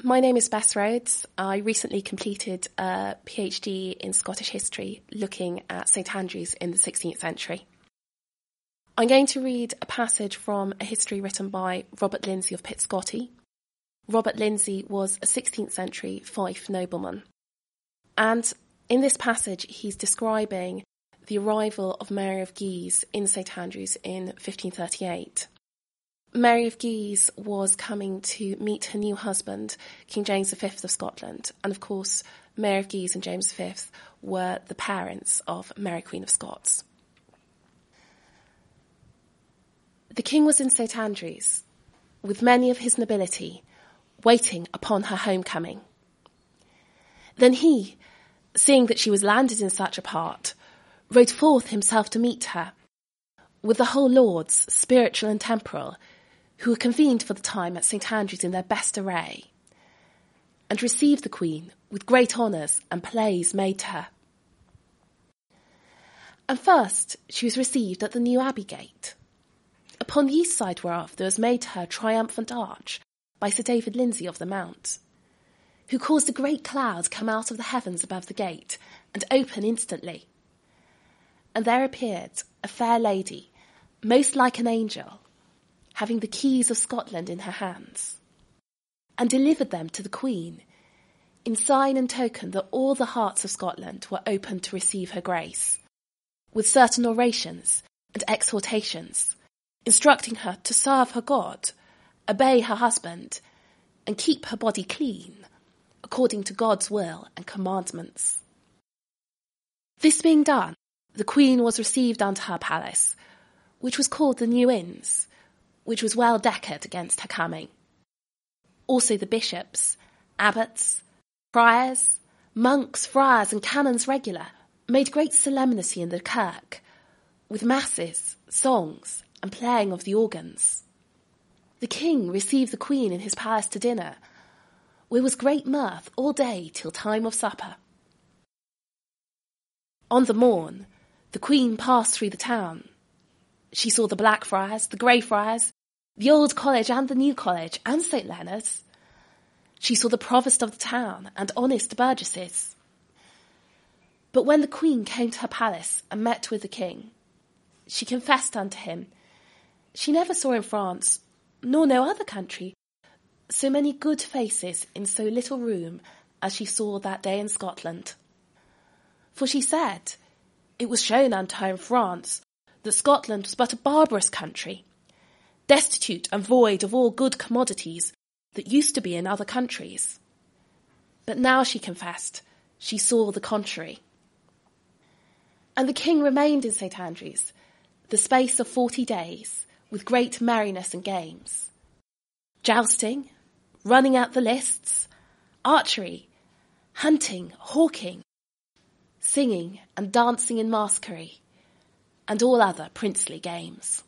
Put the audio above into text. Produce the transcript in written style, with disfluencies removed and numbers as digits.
My name is Bess Rhodes. I recently completed a PhD in Scottish history looking at St Andrews in the 16th century. I'm going to read a passage from a history written by Robert Lindsay of Pitscottie. Robert Lindsay was a 16th century Fife nobleman. And in this passage, he's describing the arrival of Mary of Guise in St Andrews in 1538. Mary of Guise was coming to meet her new husband, King James V of Scotland. And of course, Mary of Guise and James V were the parents of Mary Queen of Scots. The king was in St Andrews, with many of his nobility, waiting upon her homecoming. Then he, seeing that she was landed in such a part, rode forth himself to meet her, with the whole lords, spiritual and temporal, who were convened for the time at St Andrews in their best array, and received the Queen with great honours and plays made to her. And first she was received at the new Abbey gate, upon the east side whereof there was made to her a triumphant arch by Sir David Lindsay of the Mount, who caused a great cloud come out of the heavens above the gate and open instantly. And there appeared a fair lady, most like an angel, having the keys of Scotland in her hands, and delivered them to the Queen, in sign and token that all the hearts of Scotland were open to receive her grace, with certain orations and exhortations, instructing her to serve her God, obey her husband, and keep her body clean, according to God's will and commandments. This being done, the Queen was received unto her palace, which was called the New Inns, which was well decked against her coming. Also the bishops, abbots, friars, monks, friars, and canons regular made great solemnity in the kirk, with masses, songs, and playing of the organs. The king received the Queen in his palace to dinner, where was great mirth all day till time of supper. On the morn, the Queen passed through the town. She saw the Black Friars, the Grey Friars, the Old College and the New College, and St Leonard's. She saw the provost of the town and honest burgesses. But when the Queen came to her palace and met with the king, she confessed unto him she never saw in France, nor no other country, so many good faces in so little room as she saw that day in Scotland. For she said, it was shown unto her in France that Scotland was but a barbarous country, destitute and void of all good commodities that used to be in other countries. But now, she confessed, she saw the contrary. And the king remained in St Andrews the space of 40 days, with great merriness and games, jousting, running at the lists, archery, hunting, hawking, singing and dancing in masquerie, and all other princely games.